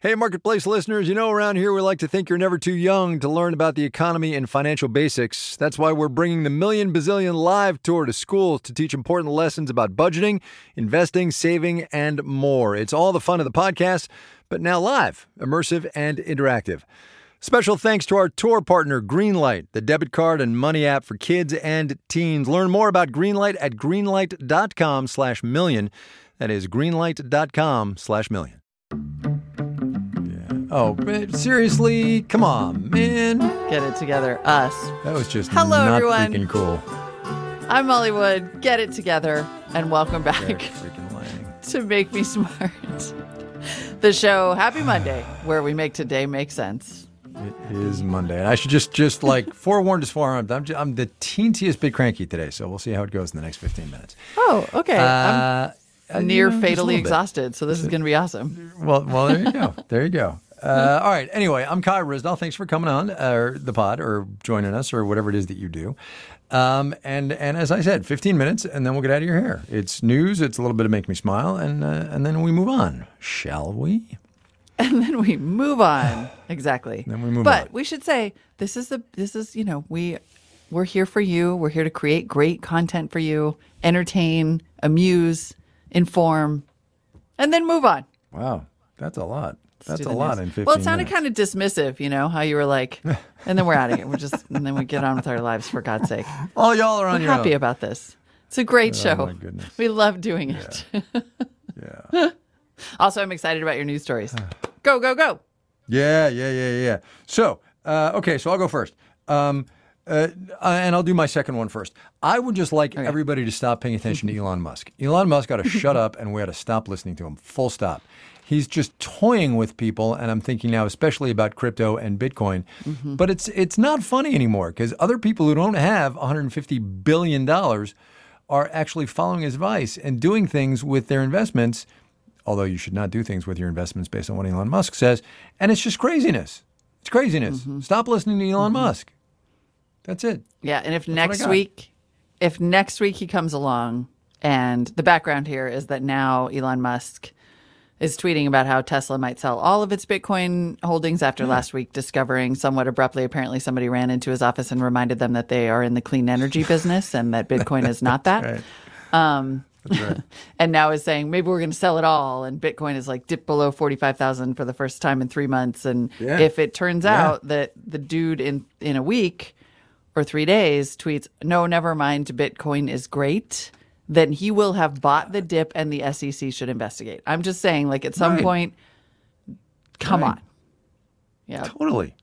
Hey, Marketplace listeners, around here we like to think you're never too young to learn about the economy and financial basics. That's why we're bringing the Million Bazillion Live Tour to schools to teach important lessons about budgeting, investing, saving, and more. It's all the fun of the podcast, but now live, immersive, and interactive. Special thanks to our tour partner, Greenlight, the debit card and money app for kids and teens. Learn more about Greenlight at greenlight.com/million. That is greenlight.com/million. Oh, seriously? Come on, man. Get it together, us. That was just Hello, not everyone. freaking cool. I'm Molly Wood. Get it together, and welcome back to Make Me Smart, the show. Happy Monday, where we make today make sense. It is Monday. And I should just like forewarn us I'm the teensiest bit cranky today, so we'll see how it goes in the next 15 minutes. Oh, okay. I'm near fatally just exhausted, so this is going to be awesome. Well, there you go. There you go. All right. Anyway, I'm Kai Ryssdal. Thanks for coming on the pod or joining us or whatever it is that you do. And as I said, 15 minutes and then we'll get out of your hair. It's news. It's a little bit of Make Me Smile. And then we move on. Shall we? And then we move on. Exactly. Then we move on. But we should say we're here for you. We're here to create great content for you, entertain, amuse, inform, and then move on. Wow. That's a lot. That's a lot in 15 minutes. Well, it sounded kind of dismissive, how you were like, and then we're out of here. And then we get on with our lives, for God's sake. All y'all are on your own. Happy about this. It's a great show. Oh, my goodness. We love doing it. Yeah. Also, I'm excited about your news stories. Go, go, go. Yeah. So, okay, so I'll go first. And I'll do my second one first. I would just like everybody to stop paying attention to Elon Musk. Elon Musk got to shut up and we got to stop listening to him. Full stop. He's just toying with people, and I'm thinking now especially about crypto and Bitcoin. Mm-hmm. But it's not funny anymore because other people who don't have $150 billion are actually following his advice and doing things with their investments, although you should not do things with your investments based on what Elon Musk says. And it's just craziness. It's craziness. Mm-hmm. Stop listening to Elon Musk. That's it. Yeah, and if next week he comes along, and the background here is that now Elon Musk is tweeting about how Tesla might sell all of its Bitcoin holdings after last week discovering somewhat abruptly, apparently somebody ran into his office and reminded them that they are in the clean energy business and that Bitcoin is not that. Right. That's right. And now is saying maybe we're going to sell it all, and Bitcoin is like dipped below 45,000 for the first time in 3 months. And if it turns out that the dude in a week or 3 days tweets, no, never mind, Bitcoin is great, then he will have bought the dip and the SEC should investigate. I'm just saying, like, at some point, come on. Yeah. Totally.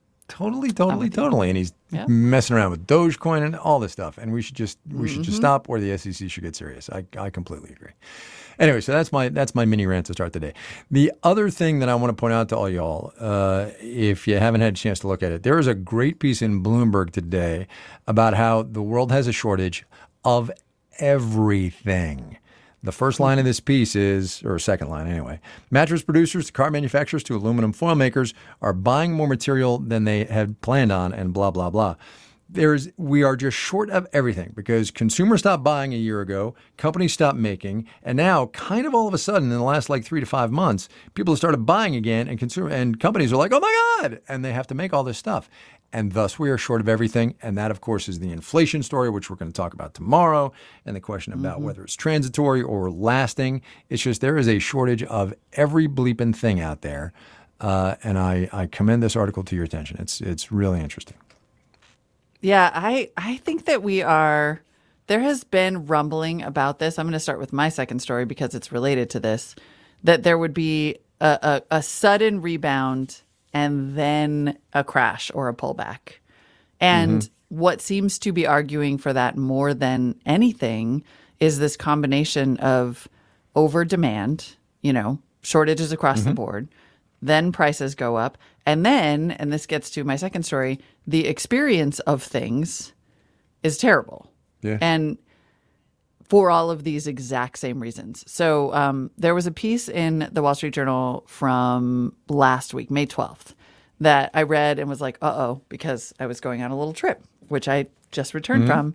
And he's messing around with Dogecoin and all this stuff. And we should just stop, or the SEC should get serious. I completely agree. Anyway, so that's my mini rant to start the day. The other thing that I want to point out to all y'all, if you haven't had a chance to look at it, there is a great piece in Bloomberg today about how the world has a shortage of everything. The first line of this piece is, or second line anyway, mattress producers to car manufacturers to aluminum foil makers are buying more material than they had planned on, and blah, blah, blah. We are just short of everything because consumers stopped buying a year ago, companies stopped making, and now kind of all of a sudden in the last like 3 to 5 months, people have started buying again, and companies are like, oh my God, and they have to make all this stuff. And thus we are short of everything. And that, of course, is the inflation story, which we're going to talk about tomorrow, and the question about whether it's transitory or lasting. It's just there is a shortage of every bleeping thing out there. And I commend this article to your attention. It's really interesting. Yeah, I think that there has been rumbling about this. I'm going to start with my second story because it's related to this, that there would be a sudden rebound and then a crash or a pullback. And what seems to be arguing for that more than anything is this combination of over demand, shortages across the board, then prices go up, and then, and this gets to my second story, the experience of things is terrible. Yeah. And for all of these exact same reasons. So there was a piece in the Wall Street Journal from last week, May 12th, that I read and was like, uh-oh, because I was going on a little trip, which I just returned from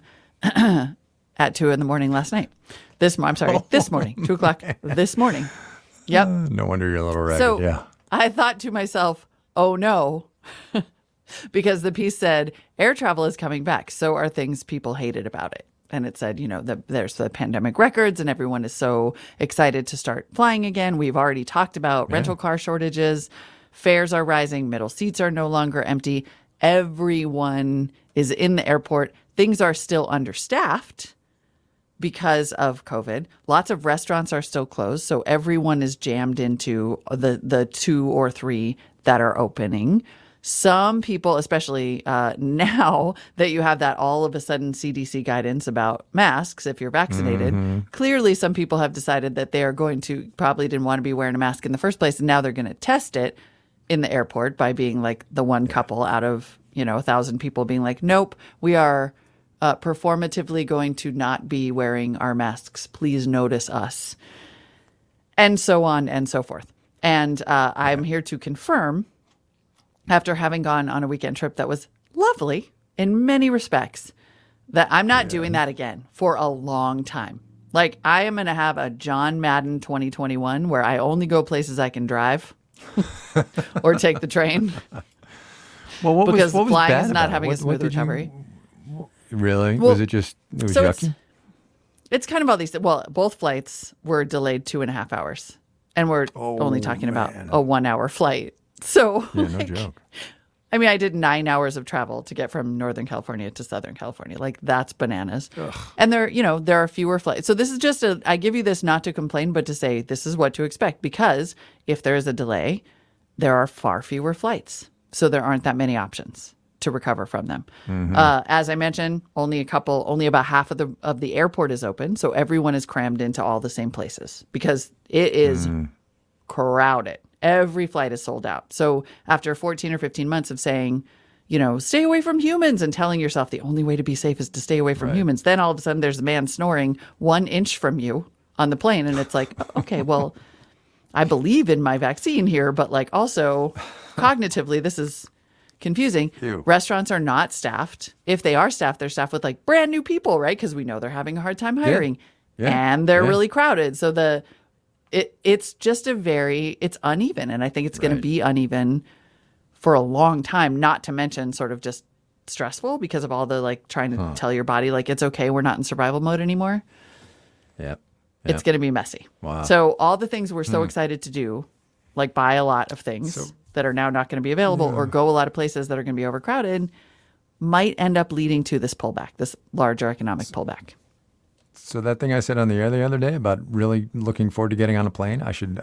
at 2 a.m. last night. This morning, 2 o'clock this morning. Yep. No wonder you're a little ragged, so, yeah. I thought to myself, oh no, because the piece said air travel is coming back. So are things people hated about it. And it said, there's the pandemic records and everyone is so excited to start flying again. We've already talked about rental car shortages. Fares are rising. Middle seats are no longer empty. Everyone is in the airport. Things are still understaffed because of COVID. Lots of restaurants are still closed. So everyone is jammed into the 2 or 3 that are opening. Some people, especially now that you have that all of a sudden CDC guidance about masks, if you're vaccinated, clearly some people have decided that they are going to, probably didn't want to be wearing a mask in the first place. And now they're going to test it in the airport by being like the one couple out of, 1,000 people being like, nope, we are performatively going to not be wearing our masks. Please notice us. And so on and so forth. And I'm here to confirm, after having gone on a weekend trip that was lovely in many respects, that I'm not doing that again for a long time. Like, I am going to have a John Madden 2021 where I only go places I can drive or take the train. Well, because what was flying bad is not about having it? a smooth recovery. Really? Well, was it so yucky? It's kind of all these. Well, both flights were delayed 2.5 hours, and we're only talking about a 1-hour flight. So, no joke. I mean, I did 9 hours of travel to get from Northern California to Southern California. Like, that's bananas. Ugh. And there are fewer flights. So this is just I give you this not to complain, but to say this is what to expect, because if there is a delay, there are far fewer flights. So there aren't that many options to recover from them. As I mentioned, only about half of the airport is open. So everyone is crammed into all the same places because it is crowded. Every flight is sold out. So after 14 or 15 months of saying, stay away from humans and telling yourself the only way to be safe is to stay away from humans, then all of a sudden there's a man snoring 1 inch from you on the plane. And it's like, okay, well, I believe in my vaccine here, but like also cognitively, this is confusing. Ew. Restaurants are not staffed. If they are staffed, they're staffed with like brand new people, right? Because we know they're having a hard time hiring and they're really crowded. So it's just it's uneven. And I think it's going to be uneven for a long time, not to mention sort of just stressful because of all the like trying to tell your body like it's okay, we're not in survival mode anymore. Yep. It's going to be messy. Wow. So all the things we're so excited to do, like buy a lot of things that are now not going to be available or go a lot of places that are going to be overcrowded, might end up leading to this pullback, this larger economic pullback. So that thing I said on the air the other day about really looking forward to getting on a plane, I should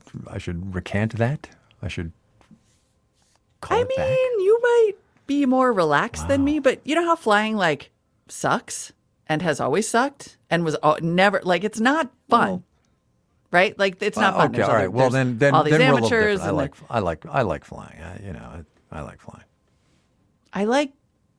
recant that. I should call it back. You might be more relaxed than me, but you know how flying like sucks and has always sucked and was never like, it's not fun. Right? Like, it's not fun. Okay, all right. Well, then all these we're a little amateurs. different. I like flying. I like flying. I like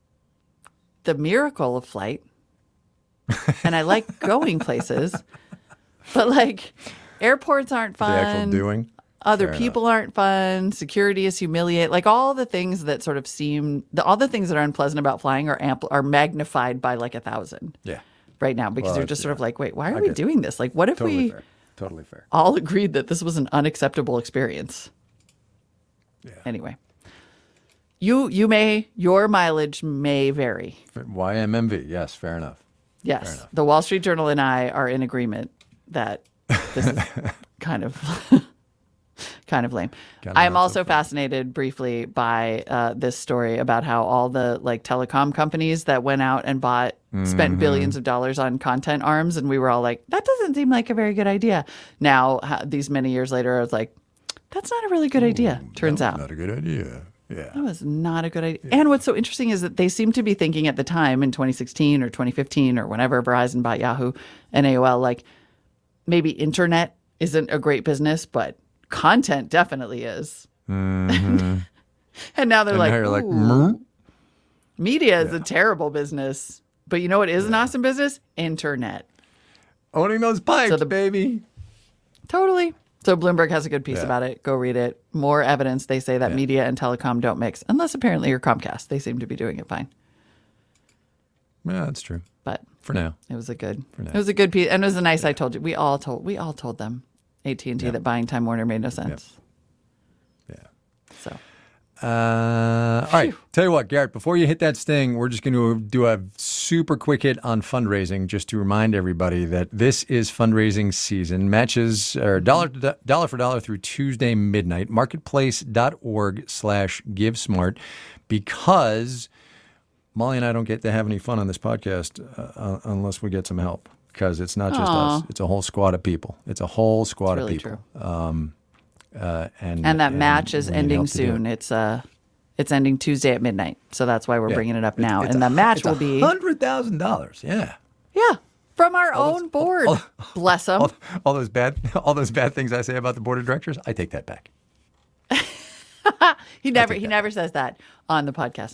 the miracle of flight, and I like going places. But like, airports aren't fun. The actual doing. Other people aren't fun. Security is humiliating. Like all the things that sort of all the things that are unpleasant about flying are magnified by like 1,000. Yeah. Right now, because you're just sort of like, wait, why are we doing this? Like, what if Totally fair. all agreed that this was an unacceptable experience? Yeah. Anyway, your mileage may vary. YMMV. Yes, fair enough. Yes. Fair enough. The Wall Street Journal and I are in agreement that this is kind of lame. I am also fascinated briefly by this story about how all the like telecom companies that went out and spent billions of dollars on content arms, and we were all like, that doesn't seem like a very good idea. Now, these many years later, I was like, that's not a really good idea, turns out. Not a good idea. Yeah. That was not a good idea. Yeah. And what's so interesting is that they seem to be thinking at the time in 2016 or 2015 or whenever Verizon bought Yahoo and AOL, like maybe internet isn't a great business, but content definitely is. And now they're like, media is a terrible business. But you know what is an awesome business? Internet. Owning those pipes, baby. Totally. So Bloomberg has a good piece about it. Go read it. More evidence. They say that media and telecom don't mix. Unless apparently you're Comcast. They seem to be doing it fine. Yeah, that's true. But for now. It was a good piece. And it was a nice, I told you. We all told them, AT&T, that buying Time Warner made no sense. All right. Tell you what, Garrett, before you hit that sting, we're just going to do a super quick hit on fundraising just to remind everybody that this is fundraising season. Matches are dollar for dollar through Tuesday midnight. Marketplace.org/GiveSmart, because Molly and I don't get to have any fun on this podcast unless we get some help, because it's not just us. It's a whole squad of people. It's a whole squad of people. True. And that match is ending soon. It's ending Tuesday at midnight, so that's why we're bringing it up now. And the match will be $100,000. Yeah, from our own board. Bless them. All those bad things I say about the board of directors, I take that back. He never says that on the podcast.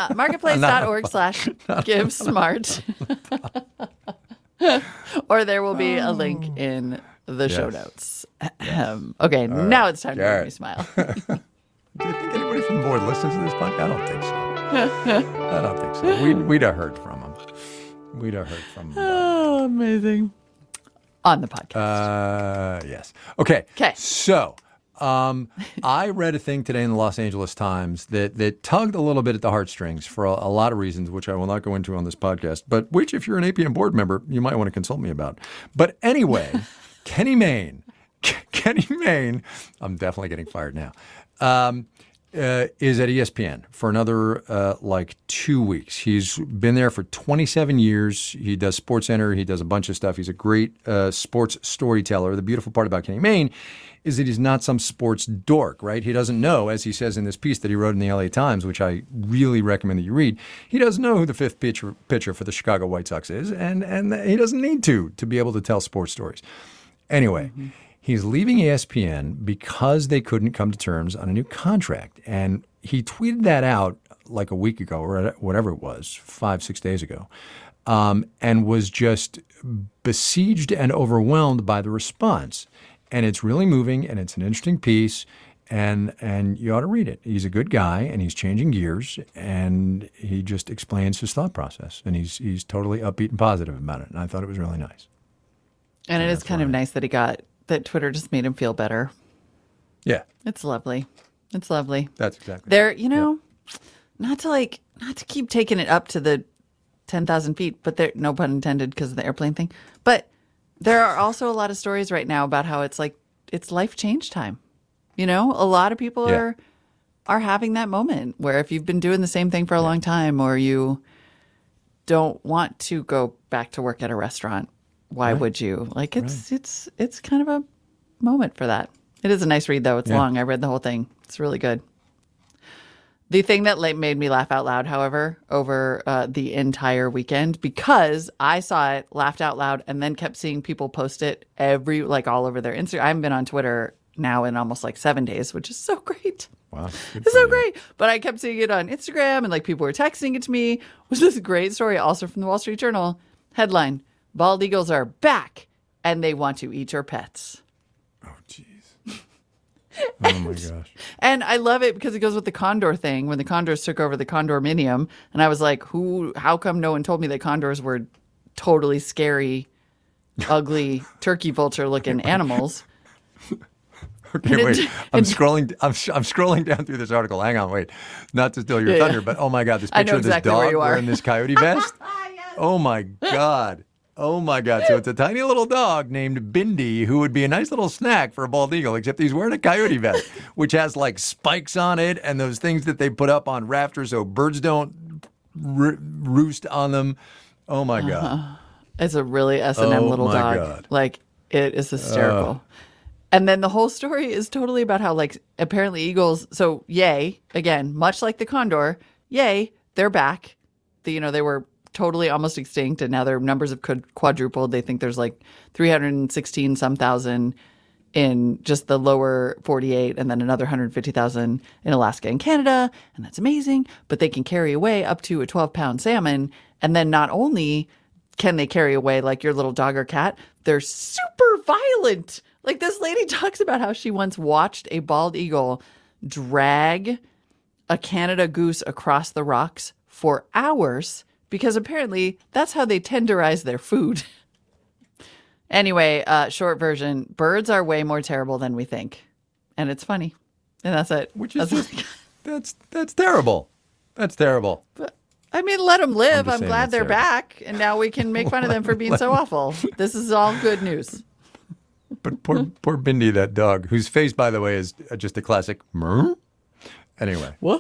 Marketplace.org/GiveSmart. Or there will be a link in the show notes. Okay, now it's time to make me smile. Do you think anybody from the board listens to this podcast? I don't think so. We'd have heard from them. Oh, amazing. On the podcast. Yes. Okay. So I read a thing today in the Los Angeles Times that tugged a little bit at the heartstrings for a lot of reasons, which I will not go into on this podcast, but which, if you're an APM board member, you might want to consult me about. But anyway, Kenny Mayne, I'm definitely getting fired now, is at ESPN for another 2 weeks. He's been there for 27 years. He does SportsCenter. He does a bunch of stuff. He's a great sports storyteller. The beautiful part about Kenny Mayne is that he's not some sports dork, right? He doesn't know, as he says in this piece that he wrote in the LA Times, which I really recommend that you read, he doesn't know who the fifth pitcher for the Chicago White Sox is, and he doesn't need to be able to tell sports stories. Anyway, he's leaving ESPN because they couldn't come to terms on a new contract. And he tweeted that out like a week ago or whatever it was, 5-6 days ago, and was just besieged and overwhelmed by the response. And it's really moving, and it's an interesting piece, and you ought to read it. He's a good guy, and he's changing gears, and he just explains his thought process, and he's totally upbeat and positive about it. And I thought it was really nice. And it is kind of nice that that Twitter just made him feel better. Yeah. It's lovely. It's lovely. That's exactly there. Not to keep taking it up to the 10,000 feet, but there, no pun intended because of the airplane thing. But there are also a lot of stories right now about how it's life change time. A lot of people are having that moment where if you've been doing the same thing for a long time, or you don't want to go back to work at a restaurant, why would you? It's kind of a moment for that. It is a nice read, though. It's long. I read the whole thing. It's really good. The thing that made me laugh out loud, however, over the entire weekend, because I saw it, laughed out loud, and then kept seeing people post it all over their Instagram. I haven't been on Twitter now in almost 7 days, which is so great. Wow. It's so great. But I kept seeing it on Instagram, and people were texting it to me. It was this great story also from the Wall Street Journal. Headline: Bald eagles are back, and they want to eat your pets. Oh, jeez. Oh, my gosh. And I love it because it goes with the condor thing, when the condors took over the condominium. And I was like, how come no one told me that condors were totally scary, ugly, turkey vulture-looking animals? Okay, wait. I'm scrolling down through this article. Hang on, wait. Not to steal your thunder, but oh, my God, this picture of this dog wearing this coyote vest. Yes. Oh, my God. Oh, my God. So it's a tiny little dog named Bindi who would be a nice little snack for a bald eagle, except he's wearing a coyote vest, which has spikes on it and those things that they put up on rafters so birds don't roost on them. Oh, my God. It's a really S&M little dog. God. It is hysterical. And then the whole story is totally about how, apparently eagles, so yay, again, much like the condor, yay, they're back. They were totally almost extinct, and now their numbers have quadrupled. They think there's 316 some thousand in just the lower 48, and then another 150,000 in Alaska and Canada, and that's amazing. But they can carry away up to a 12-pound salmon, and then not only can they carry away your little dog or cat, they're super violent. This lady talks about how she once watched a bald eagle drag a Canada goose across the rocks for hours, because apparently that's how they tenderize their food. Anyway, short version, birds are way more terrible than we think. And it's funny. And that's it. That's terrible. That's terrible. But, I mean, let them live. I'm saying glad that's they're terrible. back, and now we can make fun of them for being so awful. This is all good news. But poor Bindi, that dog, whose face, by the way, is just a classic. Anyway. What?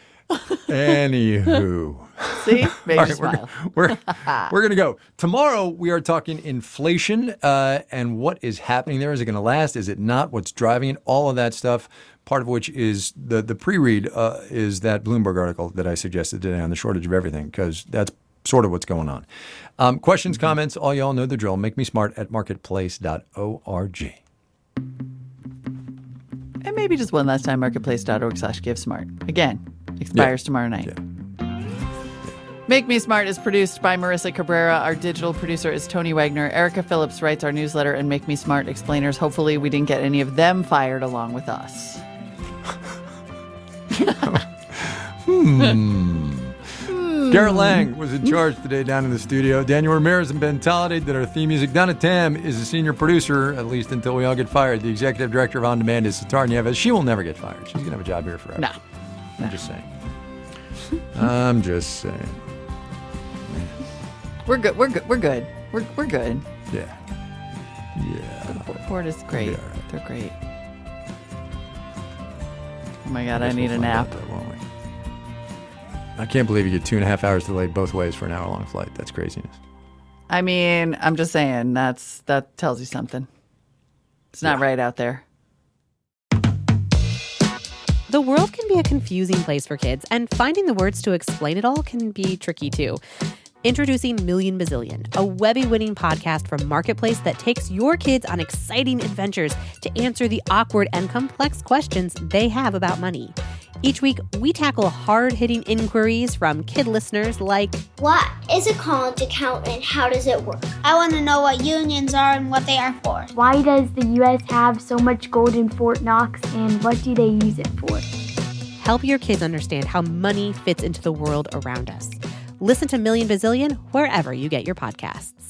Anywho. See? Made All you right, smile. We're going to go. Tomorrow, we are talking inflation and what is happening there. Is it going to last? Is it not? What's driving it? All of that stuff, part of which is the pre-read is that Bloomberg article that I suggested today on the shortage of everything, because that's sort of what's going on. Questions, comments, all y'all know the drill. Make me smart at marketplace.org. And maybe just one last time, marketplace.org/GiveSmart. Again, expires tomorrow night. Yeah. Make Me Smart is produced by Marissa Cabrera. Our digital producer is Tony Wagner. Erica Phillips writes our newsletter and Make Me Smart explainers. Hopefully we didn't get any of them fired along with us. Garrett Lang was in charge today down in the studio. Daniel Ramirez and Ben Tolliday did our theme music. Donna Tam is the senior producer, at least until we all get fired. The executive director of On Demand is Sitar Nieves. She will never get fired. She's going to have a job here forever. No. I'm just saying. I'm just saying. We're good. We're good. We're good. We're good. Yeah. Yeah. The board is great. We'll be all right. They're great. Oh my God, I Guess need we'll a find out nap. that, won't we? I can't believe you get 2.5 hours delayed both ways for an hour-long flight. That's craziness. I mean, I'm just saying that tells you something. It's not right out there. The world can be a confusing place for kids, and finding the words to explain it all can be tricky too. Introducing Million Bazillion, a Webby-winning podcast from Marketplace that takes your kids on exciting adventures to answer the awkward and complex questions they have about money. Each week, we tackle hard-hitting inquiries from kid listeners like, what is a college account and how does it work? I want to know what unions are and what they are for. Why does the U.S. have so much gold in Fort Knox, and what do they use it for? help your kids understand how money fits into the world around us. Listen to Million Bazillion wherever you get your podcasts.